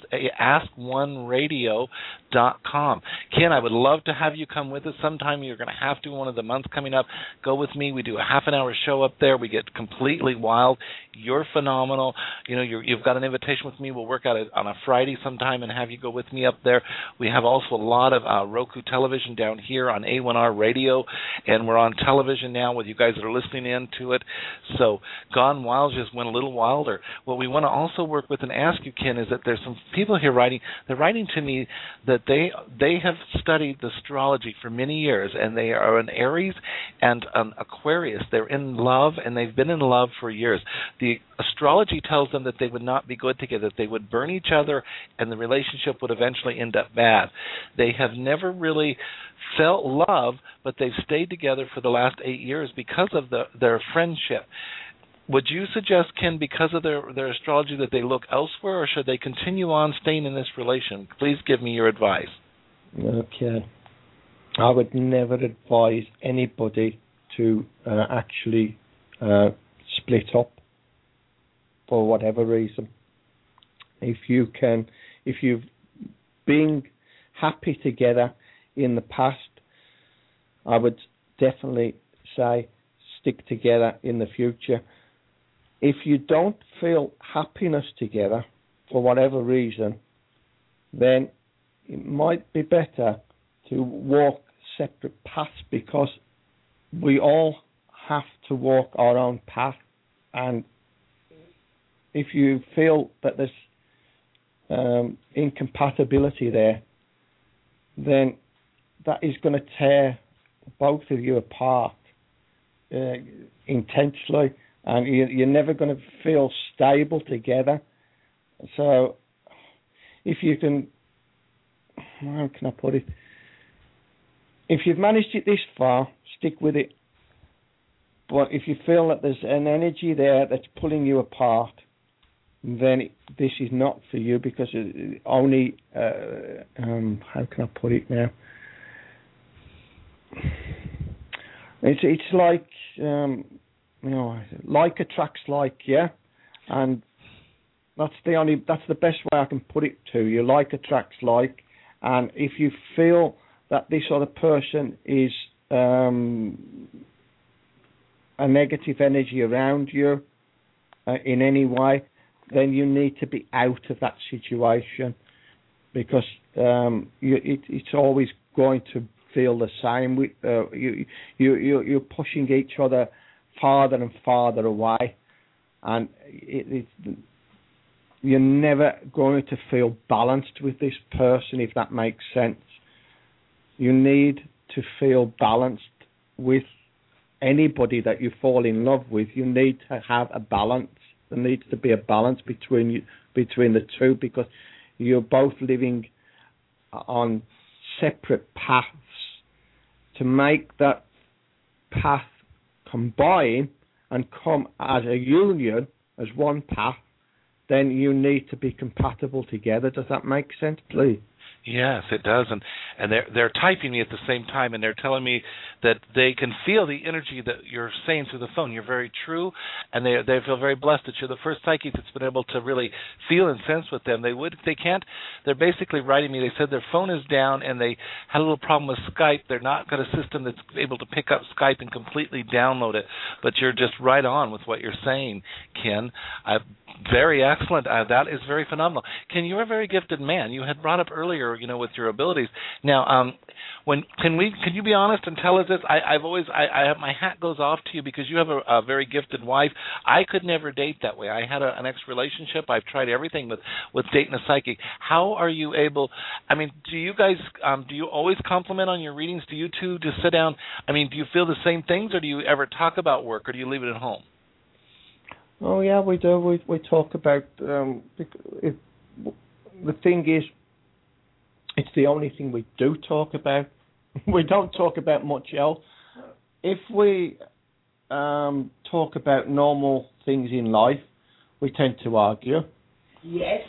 AskOneRadio.com. Ken, I would love to have you come with us sometime. You're going to have to one of the months coming up. Go with me. We do a half-an-hour show up there. We get completely wild. You're phenomenal. You've got an invitation with me. We'll work out on a Friday sometime and have you go with me up there. We have also a lot of Roku television down here on A1R Radio, and we're on television now with you guys that are listening in to it. So Gone Wild just went a little wilder. What we want to also work with and ask you, Ken, is that there's some people here writing. They're writing to me that they have studied astrology for many years, and they are an Aries and an Aquarius. They're in love, and they've been in love for years. The astrology tells them that they would not be good together, that they would burn each other, and the relationship would eventually end up bad. They have never really felt love, but they've stayed together for the last 8 years because of their friendship. Would you suggest, Ken, because of their astrology, that they look elsewhere, or should they continue on staying in this relation? Please give me your advice. Okay. I would never advise anybody to actually split up for whatever reason. If you've been happy together in the past, I would definitely say stick together in the future. If you don't feel happiness together for whatever reason, then it might be better to walk separate paths, because we all have to walk our own path. And if you feel that there's incompatibility there, then that is going to tear both of you apart intensely, and you're never going to feel stable together. So if you can, how can I put it? If you've managed it this far, stick with it. But if you feel that there's an energy there that's pulling you apart, then this is not for you, because it only, how can I put it now? It's like, like attracts like, yeah? And that's the best way I can put it to you. Like attracts like. And if you feel that this other person is a negative energy around you in any way, then you need to be out of that situation, because it's always going to feel the same. You're pushing each other farther and farther away, and you're never going to feel balanced with this person, if that makes sense. You need to feel balanced with anybody that you fall in love with. You need to have a balance. There needs to be a balance between the two, because you're both living on separate paths. To make that path combine and come as a union, as one path, then you need to be compatible together. Does that make sense, please? Yes, it does, and they're typing me at the same time, and they're telling me that they can feel the energy that you're saying through the phone. You're very true, and they feel very blessed that you're the first psychic that's been able to really feel and sense with them. They can't. They're basically writing me. They said their phone is down, and they had a little problem with Skype. They're not got a system that's able to pick up Skype and completely download it. But you're just right on with what you're saying, Ken. Very excellent. That is very phenomenal. Ken, you're a very gifted man. You had brought up earlier, with your abilities. Now, can you be honest and tell us this? My hat goes off to you because you have a very gifted wife. I could never date that way. I had an ex-relationship. I've tried everything with dating a psychic. How are you able? I mean, do you guys? Do you always compliment on your readings? Do you two just sit down? I mean, do you feel the same things, or do you ever talk about work, or do you leave it at home? Oh yeah, we do. We talk about. The thing is, it's the only thing we do talk about. We don't talk about much else. If we talk about normal things in life, we tend to argue. Yes.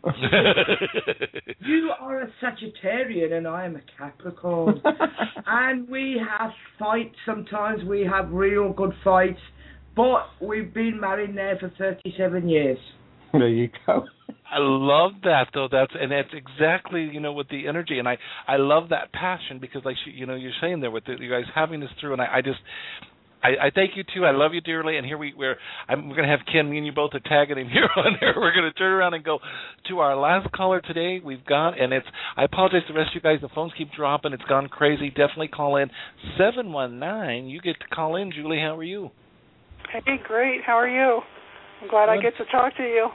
You are a Sagittarian and I am a Capricorn. And we have fights sometimes. We have real good fights. But we've been married now for 37 years. There you go. I love that, though. That's exactly, with the energy, and I love that passion because, like, you're saying there with you guys having this through, and I thank you too. I love you dearly, and here we're going to have Ken, me and you both are tagging him here on here. We're going to turn around and go to our last caller today. We've got, and I apologize to the rest of you guys. The phones keep dropping. It's gone crazy. Definitely call in 719. You get to call in, Julie. How are you? Hey, great. How are you? I'm glad I get to talk to you.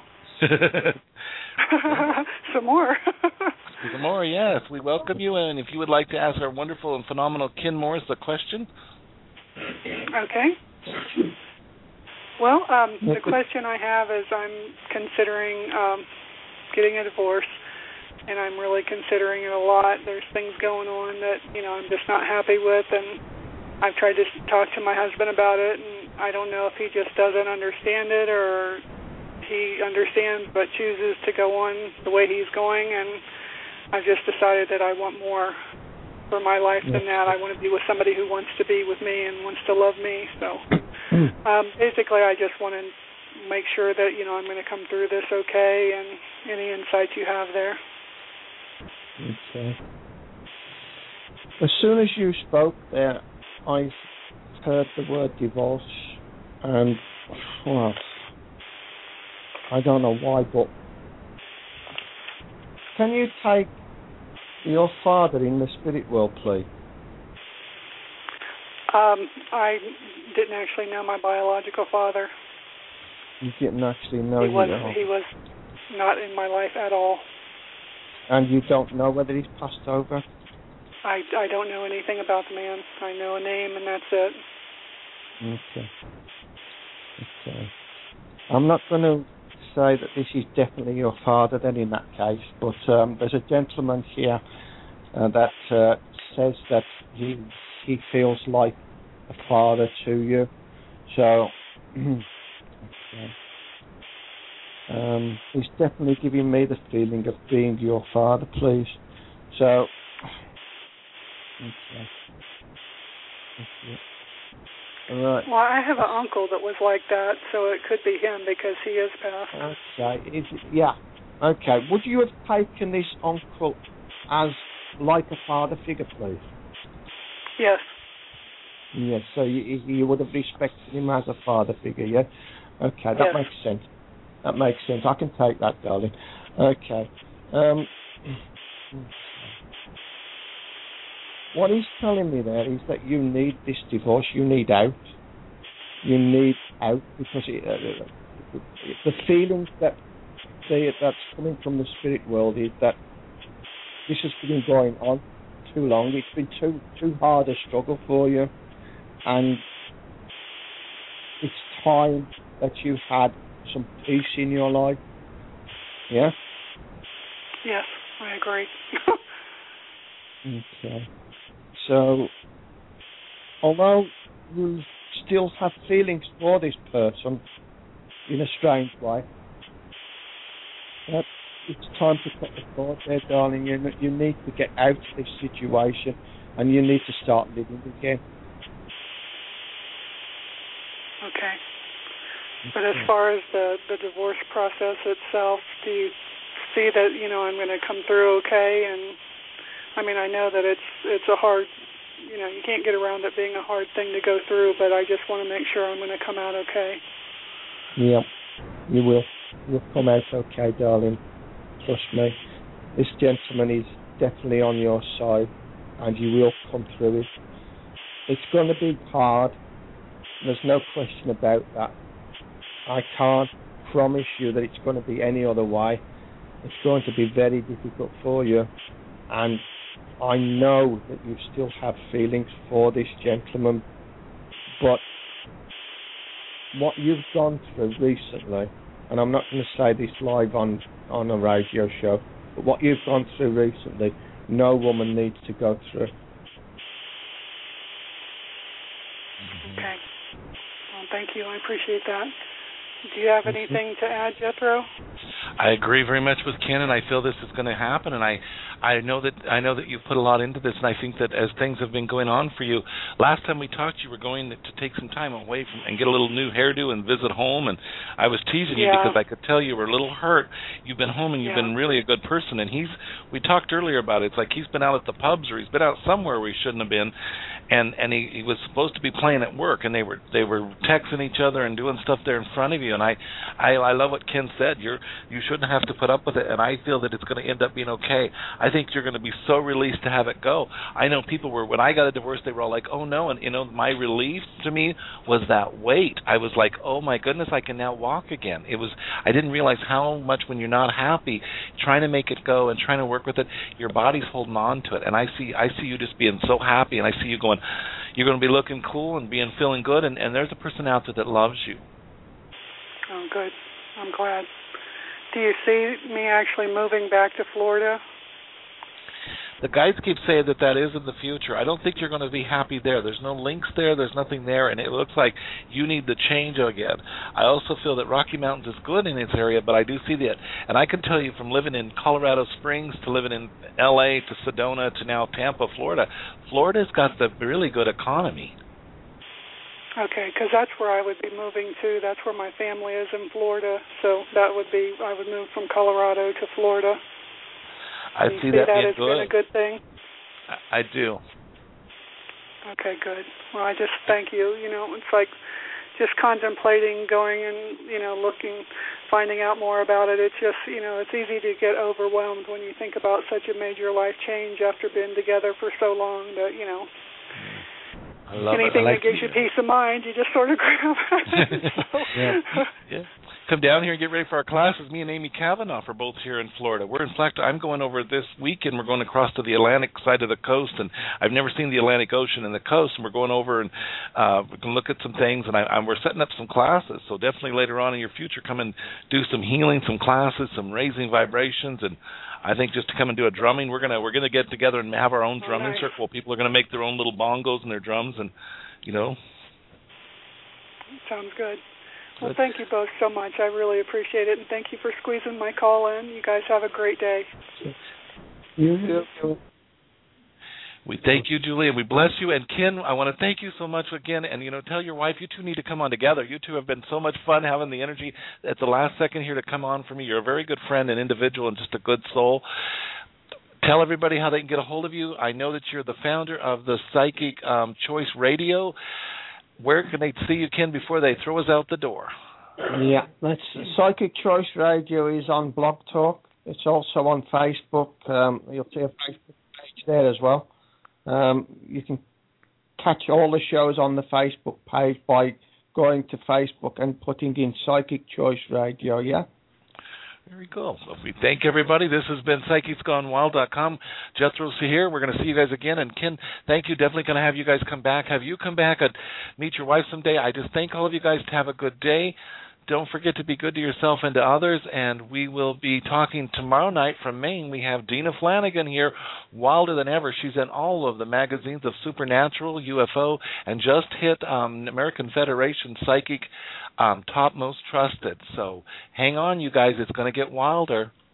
Some more. Some more, yes. We welcome you, and if you would like to ask our wonderful and phenomenal Ken Morris a question. Okay. Well, the question I have is I'm considering getting a divorce, and I'm really considering it a lot. There's things going on that, I'm just not happy with, and I've tried to talk to my husband about it, and I don't know if he just doesn't understand it or he understands but chooses to go on the way he's going, and I've just decided that I want more for my life than that. I want to be with somebody who wants to be with me and wants to love me. So basically I just want to make sure that, I'm going to come through this okay, and any insights you have there. Okay. As soon as you spoke there, I heard the word divorce, and I don't know why, but can you take your father in the spirit world, please? I didn't actually know my biological father. You didn't actually know he was not in my life at all. And you don't know whether he's passed over? I don't know anything about the man. I know a name and that's it. Okay. I'm not going to say that this is definitely your father then in that case, but there's a gentleman here that says that he feels like a father to you. So he's definitely giving me the feeling of being your father, please. So okay. All right. Well, I have an uncle that was like that, so it could be him because he is passed. Okay. Yeah. Okay. Would you have taken this uncle as like a father figure, please? Yes. Yes. So you would have respected him as a father figure, yeah? Okay. That makes sense. That makes sense. I can take that, darling. Okay. What he's telling me there is that you need this divorce. You need out. You need out because the feelings that's coming from the spirit world is that this has been going on too long. It's been too hard a struggle for you, and it's time that you had some peace in your life. Yeah? Yes, I agree. Okay. So, although you still have feelings for this person in a strange way, it's time to cut the cord there, darling. You need to get out of this situation, and you need to start living again. Okay. But as far as the divorce process itself, do you see that, you know, I'm going to come through okay? And I mean, I know that it's a hard, you know, you can't get around it being a hard thing to go through, but I just want to make sure I'm going to come out okay. Yeah, you will. You'll come out okay, darling. Trust me. This gentleman is definitely on your side, and you will come through it. It's going to be hard. There's no question about that. I can't promise you that it's going to be any other way. It's going to be very difficult for you, and I know that you still have feelings for this gentleman, but what you've gone through recently, and I'm not going to say this live on a radio show, but what you've gone through recently, no woman needs to go through. Okay. Well, thank you. I appreciate that. Do you have anything to add, Jethro? I agree very much with Ken, and I feel this is going to happen. And I know that you've put a lot into this, and I think that as things have been going on for you, last time we talked, you were going to take some time away from and get a little new hairdo and visit home. And I was teasing you because I could tell you were a little hurt. You've been home, and you've been really a good person. And we talked earlier about it. It's like he's been out at the pubs, or he's been out somewhere where he shouldn't have been. And he was supposed to be playing at work, and they were texting each other and doing stuff there in front of you. And I love what Ken said. You shouldn't have to put up with it, and I feel that it's going to end up being okay. I think you're going to be so released to have it go. I know people were, when I got a divorce, they were all like, oh no, and you know, my relief to me was that weight. I was like, oh my goodness, I can now walk again. I didn't realize how much when you're not happy, trying to make it go and trying to work with it, your body's holding on to it. And I see you just being so happy, and I see you going, you're going to be looking cool and feeling good, and there's a person out there that loves you. Oh, good. I'm glad. Do you see me actually moving back to Florida? The guys keep saying that is in the future. I don't think you're going to be happy there. There's no links there. There's nothing there, and it looks like you need the change again. I also feel that Rocky Mountains is good in this area, but I do see that. And I can tell you from living in Colorado Springs to living in L.A. to Sedona to now Tampa, Florida's got the really good economy. Okay, because that's where I would be moving to. That's where my family is in Florida. So I would move from Colorado to Florida. I see that being as good. Been a good thing? I do. Okay, good. Well, I just thank you. You know, it's like just contemplating going and, you know, finding out more about it. It's just, you know, it's easy to get overwhelmed when you think about such a major life change after being together for so long that, you know, anything that gives you peace of mind, you just sort of grab it. Yeah. Come down here and get ready for our classes. Me and Amy Kavanaugh are both here in Florida. I'm going over this weekend. We're going across to the Atlantic side of the coast, and I've never seen the Atlantic Ocean and the coast, and we're going over and we can look at some things, and we're setting up some classes. So definitely later on in your future, come and do some healing, some classes, some raising vibrations, and I think just to come and do a drumming. We're gonna get together and have our own drumming circle. People are gonna make their own little bongos and their drums, and you know. Sounds good. Well, thank you both so much. I really appreciate it, and thank you for squeezing my call in. You guys have a great day. You. We thank you, Julie, and we bless you. And Ken, I want to thank you so much again. And, you know, tell your wife you two need to come on together. You two have been so much fun having the energy at the last second here to come on for me. You're a very good friend and individual and just a good soul. Tell everybody how they can get a hold of you. I know that you're the founder of the Psychic Choice Radio. Where can they see you, Ken, before they throw us out the door? Yeah, that's Psychic Choice Radio is on Blog Talk. It's also on Facebook. You'll see a Facebook page there as well. You can catch all the shows on the Facebook page by going to Facebook and putting in Psychic Choice Radio, yeah? Very cool. Well, we thank everybody. This has been PsychicsGoneWild.com. Jethro's here. We're going to see you guys again. And Ken, thank you. Definitely going to have you guys come back. Have you come back and meet your wife someday. I just thank all of you guys to have a good day. Don't forget to be good to yourself and to others. And we will be talking tomorrow night from Maine. We have Dina Flanagan here, wilder than ever. She's in all of the magazines of Supernatural, UFO, and just hit American Federation Psychic Top Most Trusted. So hang on, you guys. It's going to get wilder.